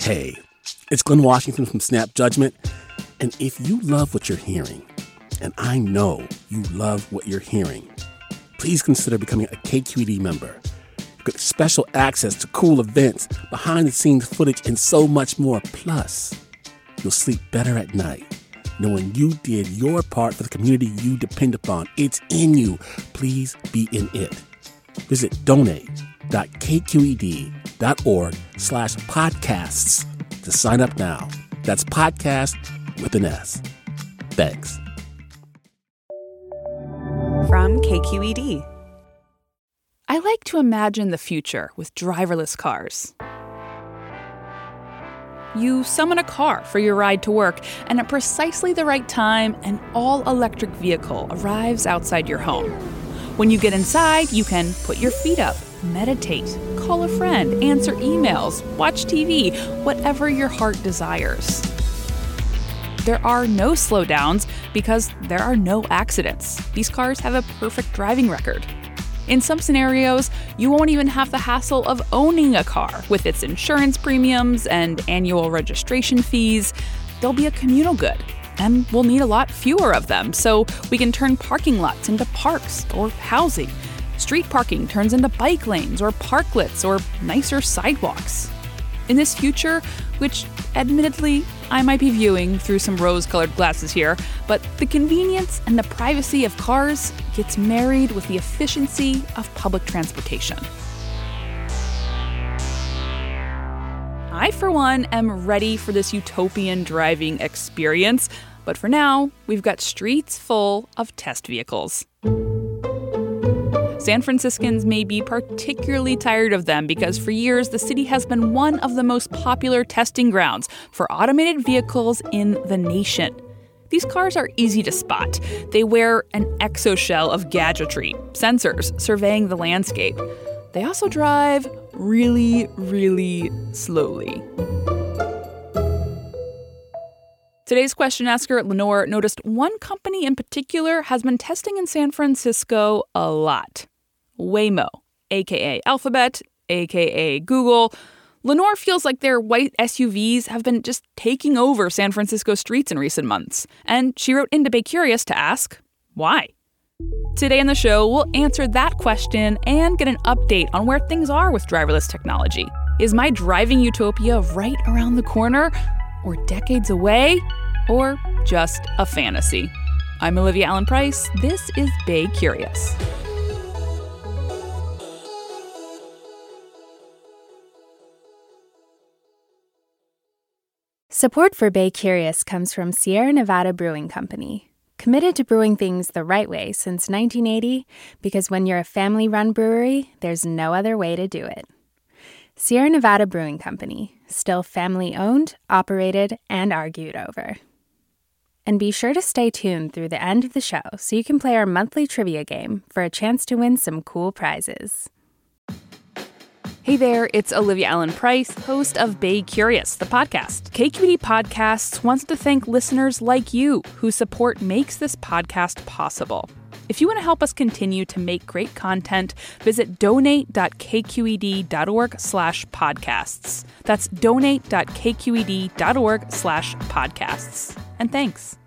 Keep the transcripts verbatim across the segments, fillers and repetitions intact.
Hey, it's Glenn Washington from Snap Judgment. And if you love what you're hearing, and I know you love what you're hearing, please consider becoming a K Q E D member. Get special access to cool events, behind-the-scenes footage, and so much more. Plus, you'll sleep better at night knowing you did your part for the community you depend upon. It's in you. Please be in it. Visit donate.kqed.org slash podcasts to sign up now. That's podcast with an S. Thanks. From K Q E D. I like to imagine the future with driverless cars. You summon a car for your ride to work, and at precisely the right time, an all-electric vehicle arrives outside your home. When you get inside, you can put your feet up, meditate, call a friend, answer emails, watch T V, whatever your heart desires. There are no slowdowns because there are no accidents. These cars have a perfect driving record. In some scenarios, you won't even have the hassle of owning a car with its insurance premiums and annual registration fees. They'll be a communal good, and we'll need a lot fewer of them, so we can turn parking lots into parks or housing. Street parking turns into bike lanes or parklets or nicer sidewalks. In this future, which admittedly I might be viewing through some rose-colored glasses here, but the convenience and the privacy of cars gets married with the efficiency of public transportation. I, for one, am ready for this utopian driving experience, but for now, we've got streets full of test vehicles. San Franciscans may be particularly tired of them because for years the city has been one of the most popular testing grounds for automated vehicles in the nation. These cars are easy to spot. They wear an exoshell of gadgetry, sensors surveying the landscape. They also drive really, really slowly. Today's question asker, Lenore, noticed one company in particular has been testing in San Francisco a lot. Waymo, aka Alphabet, aka Google. Lenore feels like their white S U Vs have been just taking over San Francisco streets in recent months. And she wrote into Bay Curious to ask, why? Today on the show, we'll answer that question and get an update on where things are with driverless technology. Is my driving utopia right around the corner? Or decades away? Or just a fantasy? I'm Olivia Allen Price. This is Bay Curious. Support for Bay Curious comes from Sierra Nevada Brewing Company, committed to brewing things the right way since nineteen eighty, because when you're a family-run brewery, there's no other way to do it. Sierra Nevada Brewing Company, still family-owned, operated, and argued over. And be sure to stay tuned through the end of the show so you can play our monthly trivia game for a chance to win some cool prizes. Hey there, it's Olivia Allen Price, host of Bay Curious, the podcast. K Q E D Podcasts wants to thank listeners like you whose support makes this podcast possible. If you want to help us continue to make great content, visit donate.kqed.org slash podcasts. That's donate.kqed.org slash podcasts. And thanks.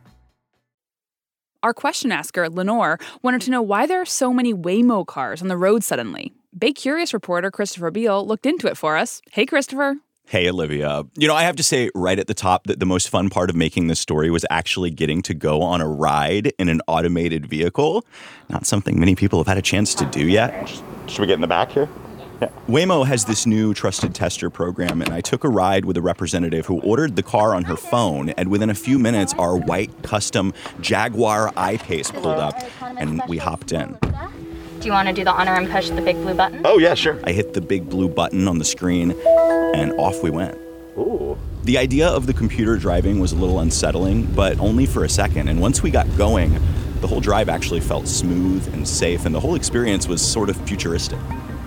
Our question asker, Lenore, wanted to know why there are so many Waymo cars on the road suddenly. Bay Curious reporter Christopher Beale looked into it for us. Hey, Christopher. Hey, Olivia. You know, I have to say right at the top that the most fun part of making this story was actually getting to go on a ride in an automated vehicle. Not something many people have had a chance to do yet. Should we get in the back here? Yeah. Waymo has this new trusted tester program, and I took a ride with a representative who ordered the car on her phone, and within a few minutes, our white custom Jaguar I-Pace pulled up, and we hopped in. Do you want to do the honor and push the big blue button? Oh, yeah, sure. I hit the big blue button on the screen, and off we went. Ooh. The idea of the computer driving was a little unsettling, but only for a second. And once we got going, the whole drive actually felt smooth and safe, and the whole experience was sort of futuristic.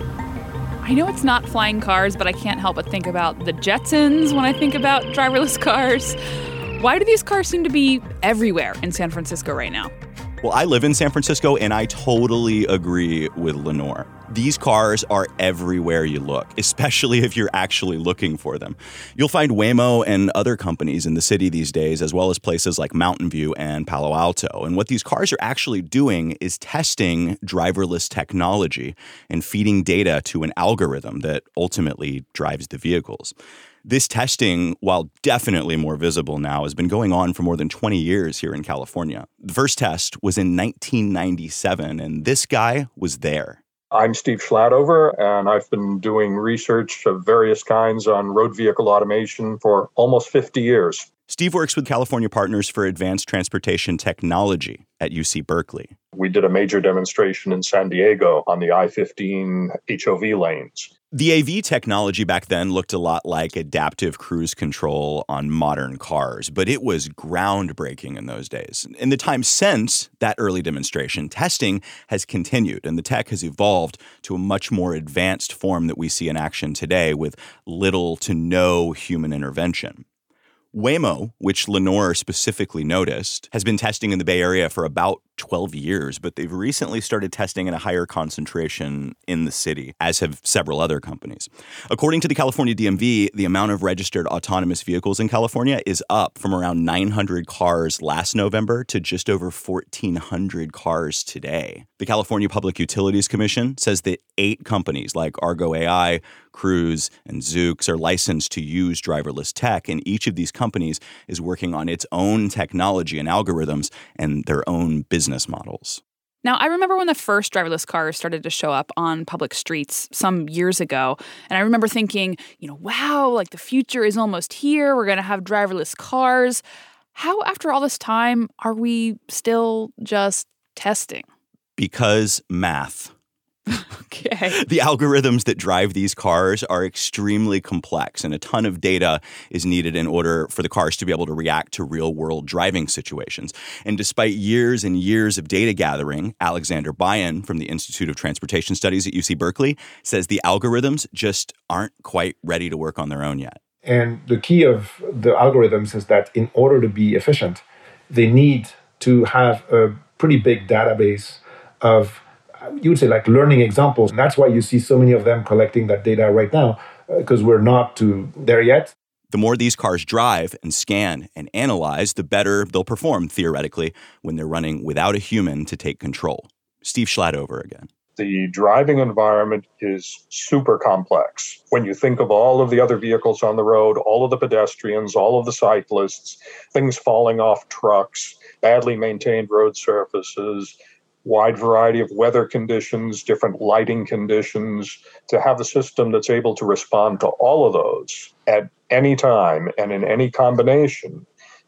I know it's not flying cars, but I can't help but think about the Jetsons when I think about driverless cars. Why do these cars seem to be everywhere in San Francisco right now? Well, I live in San Francisco, and I totally agree with Lenore. These cars are everywhere you look, especially if you're actually looking for them. You'll find Waymo and other companies in the city these days, as well as places like Mountain View and Palo Alto. And what these cars are actually doing is testing driverless technology and feeding data to an algorithm that ultimately drives the vehicles. This testing, while definitely more visible now, has been going on for more than twenty years here in California. The first test was in nineteen ninety-seven, and this guy was there. I'm Steve Schladover, and I've been doing research of various kinds on road vehicle automation for almost fifty years. Steve works with California Partners for Advanced Transportation Technology at U C Berkeley. We did a major demonstration in San Diego on the I fifteen H O V lanes. The A V technology back then looked a lot like adaptive cruise control on modern cars, but it was groundbreaking in those days. In the time since that early demonstration, testing has continued, and the tech has evolved to a much more advanced form that we see in action today with little to no human intervention. Waymo, which Lenore specifically noticed, has been testing in the Bay Area for about twelve years, but they've recently started testing at a higher concentration in the city, as have several other companies. According to the California D M V, the amount of registered autonomous vehicles in California is up from around nine hundred cars last November to just over fourteen hundred cars today. The California Public Utilities Commission says that eight companies like Argo A I, Cruise, and Zoox are licensed to use driverless tech, and each of these companies is working on its own technology and algorithms and their own business models. Now, I remember when the first driverless cars started to show up on public streets some years ago, and I remember thinking, you know, wow, like the future is almost here. We're going to have driverless cars. How, after all this time, are we still just testing? Because math. Okay. The algorithms that drive these cars are extremely complex, and a ton of data is needed in order for the cars to be able to react to real-world driving situations. And despite years and years of data gathering, Alexander Bayan from the Institute of Transportation Studies at U C Berkeley says the algorithms just aren't quite ready to work on their own yet. And the key of the algorithms is that in order to be efficient, they need to have a pretty big database of, you would say, like learning examples. And that's why you see so many of them collecting that data right now, because uh, we're not to there yet. The more these cars drive and scan and analyze, the better they'll perform, theoretically, when they're running without a human to take control. Steve Schladover again. The driving environment is super complex. When you think of all of the other vehicles on the road, all of the pedestrians, all of the cyclists, things falling off trucks, badly maintained road surfaces, wide variety of weather conditions, different lighting conditions, to have a system that's able to respond to all of those at any time and in any combination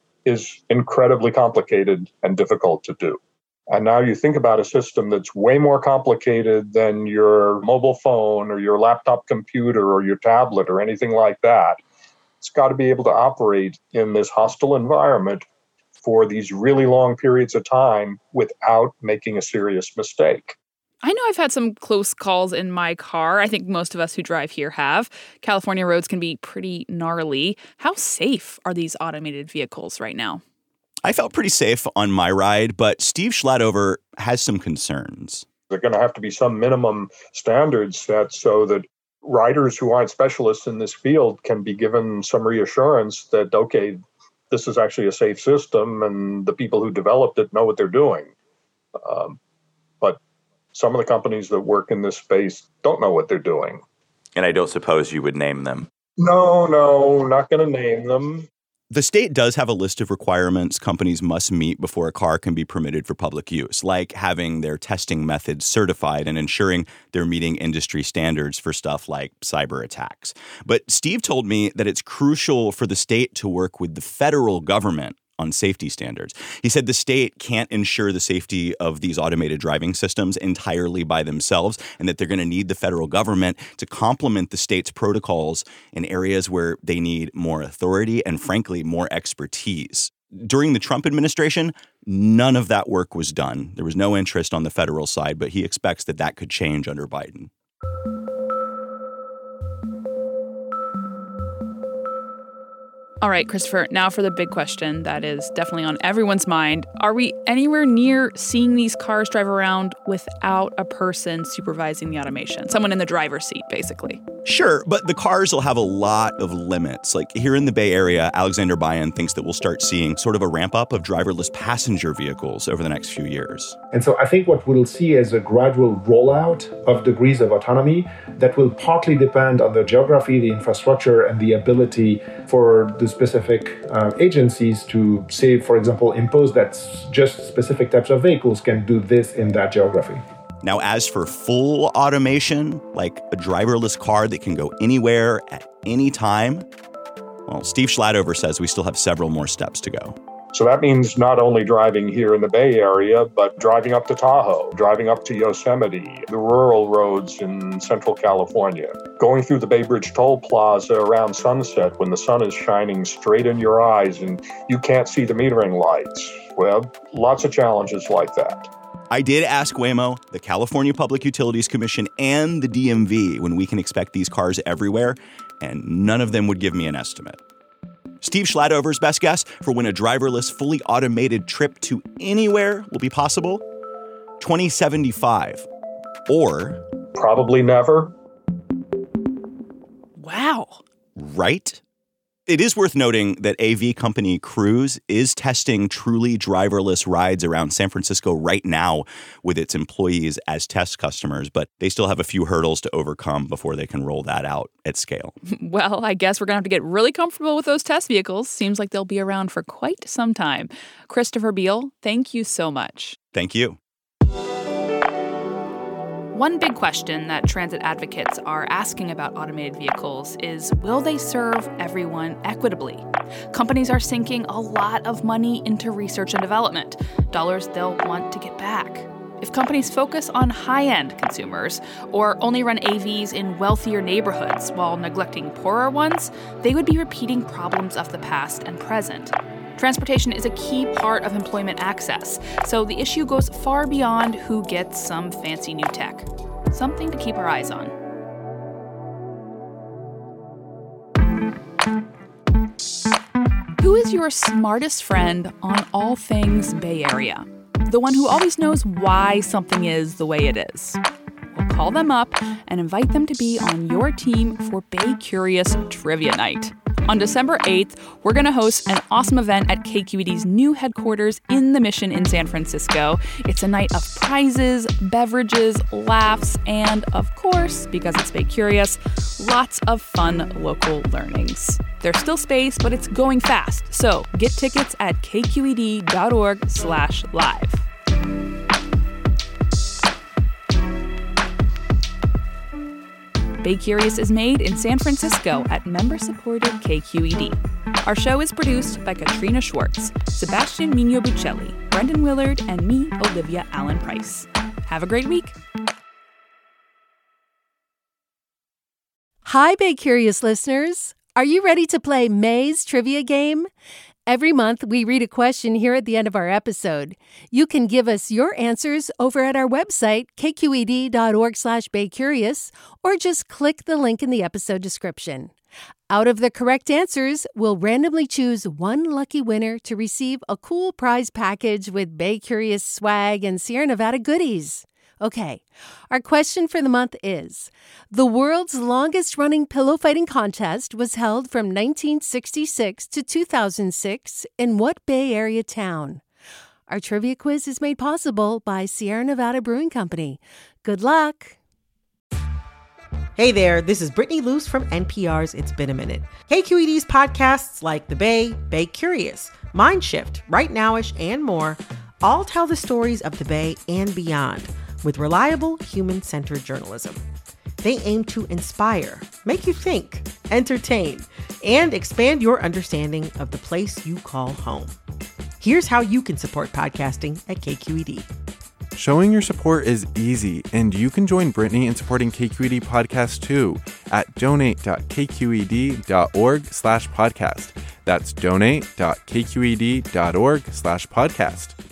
is incredibly complicated and difficult to do. And now you think about a system that's way more complicated than your mobile phone or your laptop computer or your tablet or anything like that. It's got to be able to operate in this hostile environment for these really long periods of time without making a serious mistake. I know I've had some close calls in my car. I think most of us who drive here have. California roads can be pretty gnarly. How safe are these automated vehicles right now? I felt pretty safe on my ride, but Steve Schladover has some concerns. There are going to have to be some minimum standards set so that riders who aren't specialists in this field can be given some reassurance that, okay, this is actually a safe system and the people who developed it know what they're doing. Um, but some of the companies that work in this space don't know what they're doing. And I don't suppose you would name them. No, no, not going to name them. The state does have a list of requirements companies must meet before a car can be permitted for public use, like having their testing methods certified and ensuring they're meeting industry standards for stuff like cyber attacks. But Steve told me that it's crucial for the state to work with the federal government on safety standards. He said the state can't ensure the safety of these automated driving systems entirely by themselves, and that they're going to need the federal government to complement the state's protocols in areas where they need more authority and, frankly, more expertise. During the Trump administration, none of that work was done. There was no interest on the federal side, but he expects that that could change under Biden. All right, Christopher, now for the big question that is definitely on everyone's mind. Are we anywhere near seeing these cars drive around without a person supervising the automation? Someone in the driver's seat, basically. Sure, but the cars will have a lot of limits. Like here in the Bay Area, Alexander Bayan thinks that we'll start seeing sort of a ramp up of driverless passenger vehicles over the next few years. And so I think what we'll see is a gradual rollout of degrees of autonomy that will partly depend on the geography, the infrastructure, and the ability for the specific uh, agencies to say, for example, impose that just specific types of vehicles can do this in that geography. Now, as for full automation, like a driverless car that can go anywhere at any time, well, Steve Schladover says we still have several more steps to go. So that means not only driving here in the Bay Area, but driving up to Tahoe, driving up to Yosemite, the rural roads in Central California, going through the Bay Bridge Toll Plaza around sunset when the sun is shining straight in your eyes and you can't see the metering lights. Well, lots of challenges like that. I did ask Waymo, the California Public Utilities Commission, and the D M V when we can expect these cars everywhere, and none of them would give me an estimate. Steve Schladover's best guess for when a driverless, fully automated trip to anywhere will be possible? twenty seventy-five. Or... probably never. Wow. Right? It is worth noting that A V company Cruise is testing truly driverless rides around San Francisco right now with its employees as test customers, but they still have a few hurdles to overcome before they can roll that out at scale. Well, I guess we're going to have to get really comfortable with those test vehicles. Seems like they'll be around for quite some time. Christopher Beale, thank you so much. Thank you. One big question that transit advocates are asking about automated vehicles is, will they serve everyone equitably? Companies are sinking a lot of money into research and development, dollars they'll want to get back. If companies focus on high-end consumers or only run A Vs in wealthier neighborhoods while neglecting poorer ones, they would be repeating problems of the past and present. Transportation is a key part of employment access, so the issue goes far beyond who gets some fancy new tech. Something to keep our eyes on. Who is your smartest friend on all things Bay Area? The one who always knows why something is the way it is. Well, call them up and invite them to be on your team for Bay Curious Trivia Night. On December eighth, we're going to host an awesome event at K Q E D's new headquarters in the Mission in San Francisco. It's a night of prizes, beverages, laughs, and of course, because it's Bay Curious, lots of fun local learnings. There's still space, but it's going fast. So get tickets at kqed.org slash live. Bay Curious is made in San Francisco at member-supported K Q E D. Our show is produced by Katrina Schwartz, Sebastian Mino Buccelli, Brendan Willard, and me, Olivia Allen Price. Have a great week. Hi, Bay Curious listeners. Are you ready to play May's Trivia Game? Every month, we read a question here at the end of our episode. You can give us your answers over at our website, kqed.org slash baycurious, or just click the link in the episode description. Out of the correct answers, we'll randomly choose one lucky winner to receive a cool prize package with Bay Curious swag and Sierra Nevada goodies. Okay, our question for the month is, the world's longest-running pillow fighting contest was held from nineteen sixty-six to two thousand six in what Bay Area town? Our trivia quiz is made possible by Sierra Nevada Brewing Company. Good luck! Hey there, this is Brittany Luce from N P R's It's Been a Minute. K Q E D's podcasts like The Bay, Bay Curious, Mindshift, Right Nowish, and more all tell the stories of the Bay and beyond with reliable, human-centered journalism. They aim to inspire, make you think, entertain, and expand your understanding of the place you call home. Here's how you can support podcasting at K Q E D. Showing your support is easy, and you can join Brittany in supporting K Q E D Podcast too at donate.kqed.org slash podcast. That's donate.kqed.org slash podcast.